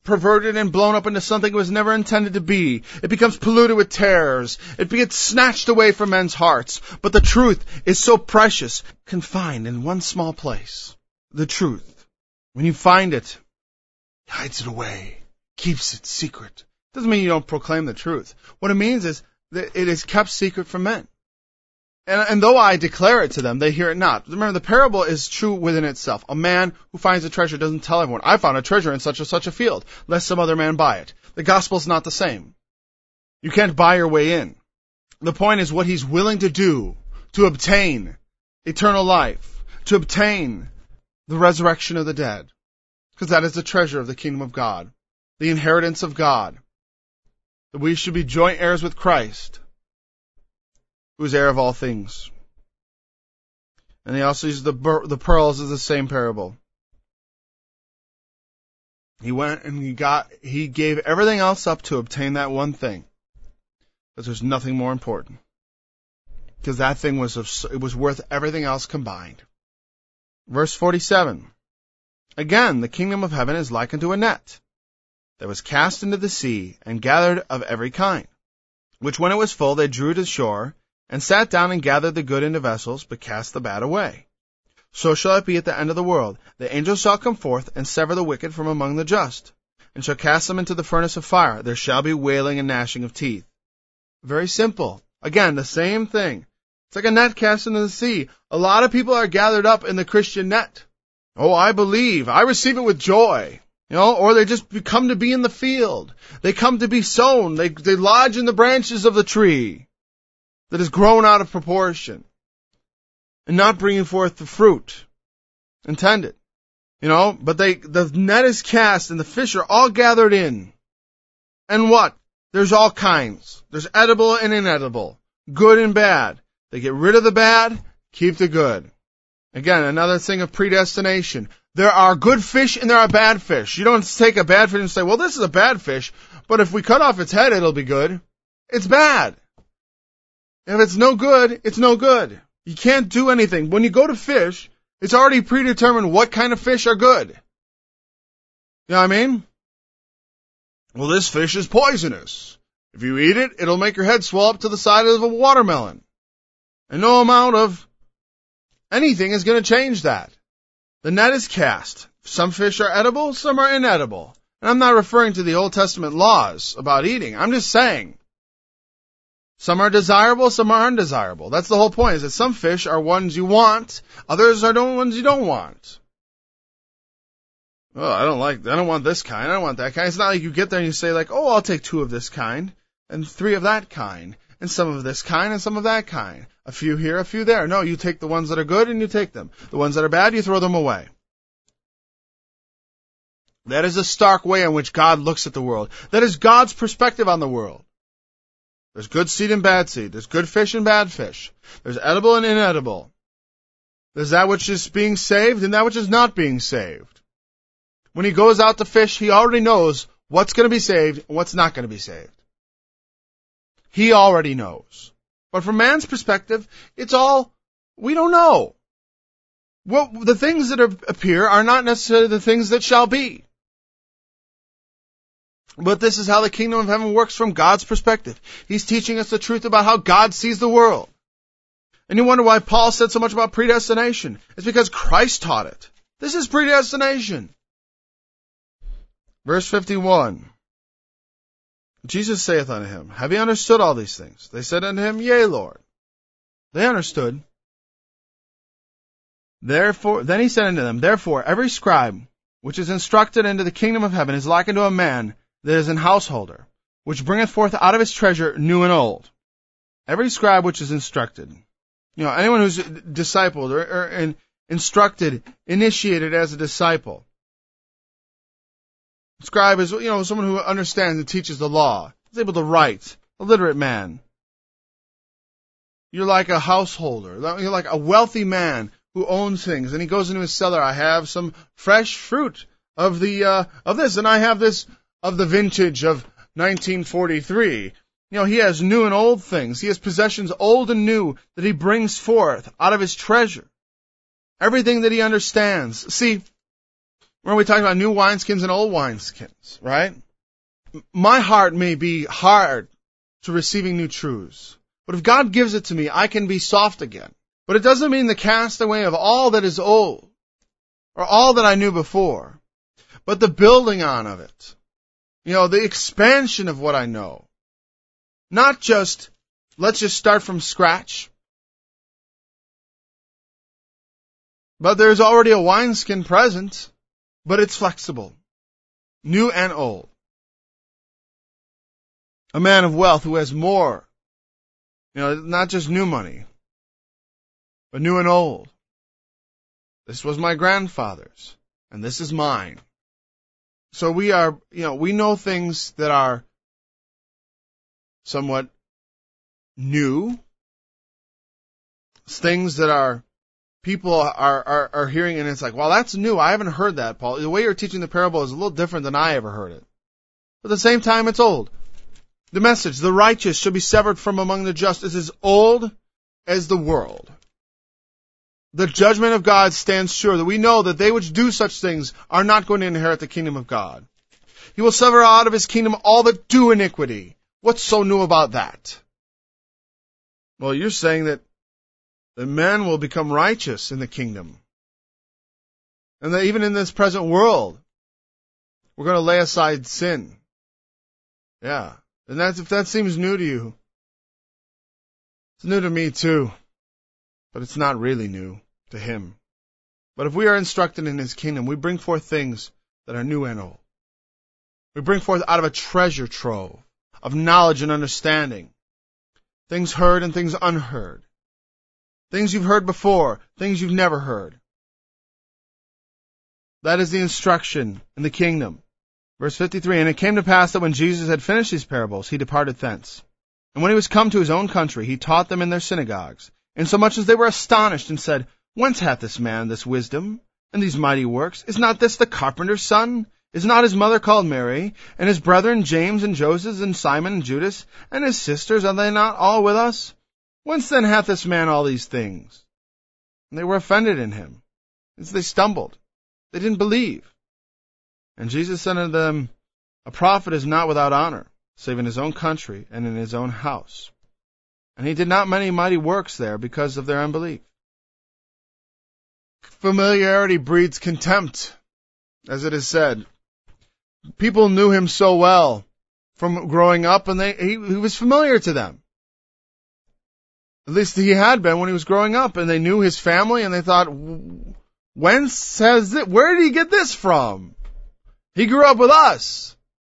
perverted and blown up into something it was never intended to be. It becomes polluted with tares. It gets snatched away from men's hearts. But the truth is so precious, confined in one small place. The truth. When you find it, he hides it away, keeps it secret. Doesn't mean you don't proclaim the truth. What it means is that it is kept secret from men. And though I declare it to them, they hear it not. Remember, the parable is true within itself. A man who finds a treasure doesn't tell everyone, I found a treasure in such and such a field, lest some other man buy it. The gospel's not the same. You can't buy your way in. The point is what he's willing to do to obtain eternal life, to obtain the resurrection of the dead. Because that is the treasure of the kingdom of God, the inheritance of God. That we should be joint heirs with Christ, who is heir of all things. And he also uses the pearls as the same parable. He went and he gave everything else up to obtain that one thing. Because there's nothing more important. Because that thing was worth everything else combined. Verse 47. Again, the kingdom of heaven is likened to a net that was cast into the sea and gathered of every kind, which when it was full they drew to shore, and sat down and gathered the good into vessels, but cast the bad away. So shall it be at the end of the world. The angels shall come forth, and sever the wicked from among the just, and shall cast them into the furnace of fire. There shall be wailing and gnashing of teeth. Very simple. Again, the same thing. It's like a net cast into the sea. A lot of people are gathered up in the Christian net. Oh, I believe. I receive it with joy. Or they just come to be in the field. They come to be sown. They lodge in the branches of the tree that is grown out of proportion and not bringing forth the fruit intended. But the net is cast and the fish are all gathered in. And what? There's all kinds. There's edible and inedible, good and bad. They get rid of the bad, keep the good. Again, another thing of predestination. There are good fish and there are bad fish. You don't take a bad fish and say, well, this is a bad fish, but if we cut off its head, it'll be good. It's bad. If it's no good, it's no good. You can't do anything. When you go to fish, it's already predetermined what kind of fish are good. You know what I mean? Well, this fish is poisonous. If you eat it, it'll make your head swell up to the size of a watermelon. And no amount of anything is going to change that. The net is cast. Some fish are edible, some are inedible. And I'm not referring to the Old Testament laws about eating. I'm just saying, some are desirable, some are undesirable. That's the whole point, is that some fish are ones you want, others are ones you don't want. Oh, I don't want this kind, I don't want that kind. It's not like you get there and you say oh, I'll take 2 of this kind, and 3 of that kind, and some of this kind, and some of that kind. A few here, a few there. No, you take the ones that are good and you take them. The ones that are bad, you throw them away. That is a stark way in which God looks at the world. That is God's perspective on the world. There's good seed and bad seed. There's good fish and bad fish. There's edible and inedible. There's that which is being saved and that which is not being saved. When he goes out to fish, he already knows what's going to be saved and what's not going to be saved. He already knows. But from man's perspective, it's all, we don't know. Well, the things that appear are not necessarily the things that shall be. But this is how the kingdom of heaven works from God's perspective. He's teaching us the truth about how God sees the world. And you wonder why Paul said so much about predestination. It's because Christ taught it. This is predestination. Verse 51. Jesus saith unto him, Have ye understood all these things? They said unto him, Yea, Lord. They understood. Therefore, then he said unto them, Therefore, every scribe which is instructed into the kingdom of heaven is likened to a man that is an householder, which bringeth forth out of his treasure new and old. Every scribe which is instructed. Anyone who's discipled or instructed, initiated as a disciple. Scribe is, someone who understands and teaches the law. Is able to write. A literate man. You're like a householder. You're like a wealthy man who owns things. And he goes into his cellar. I have some fresh fruit of this, and I have this of the vintage of 1943. He has new and old things. He has possessions old and new that he brings forth out of his treasure. Everything that he understands. See, Remember we talked about new wineskins and old wineskins, right? My heart may be hard to receiving new truths. But if God gives it to me, I can be soft again. But it doesn't mean the cast away of all that is old, or all that I knew before, but the building on of it. The expansion of what I know. Not just, let's just start from scratch. But there's already a wineskin present, but it's flexible. New and old. A man of wealth who has more. Not just new money, but new and old. This was my grandfather's, and this is mine. So we know things that are somewhat new, things that are people are hearing, and it's like, well, that's new. I haven't heard that, Paul. The way you're teaching the parable is a little different than I ever heard it. But at the same time, it's old. The message, the righteous shall be severed from among the just, is as old as the world. The judgment of God stands sure, that we know that they which do such things are not going to inherit the kingdom of God. He will sever out of his kingdom all that do iniquity. What's so new about that? Well, you're saying that the men will become righteous in the kingdom. And that even in this present world, we're going to lay aside sin. Yeah. And if that seems new to you, it's new to me too. But it's not really new to him. But if we are instructed in his kingdom, we bring forth things that are new and old. We bring forth out of a treasure trove of knowledge and understanding. Things heard and things unheard. Things you've heard before, things you've never heard. That is the instruction in the kingdom. Verse 53, and it came to pass that when Jesus had finished these parables, he departed thence. And when he was come to his own country, he taught them in their synagogues, insomuch as they were astonished, and said, Whence hath this man this wisdom, and these mighty works? Is not this the carpenter's son? Is not his mother called Mary, and his brethren James and Joseph and Simon and Judas, and his sisters, are they not all with us? Whence then hath this man all these things? And they were offended in him, as they stumbled. They didn't believe. And Jesus said unto them, A prophet is not without honor, save in his own country and in his own house. And he did not many mighty works there because of their unbelief. Familiarity breeds contempt, as it is said. People knew him so well from growing up, and he was familiar to them. At least he had been when he was growing up, and they knew his family, and they thought, where did he get this from? He grew up with us.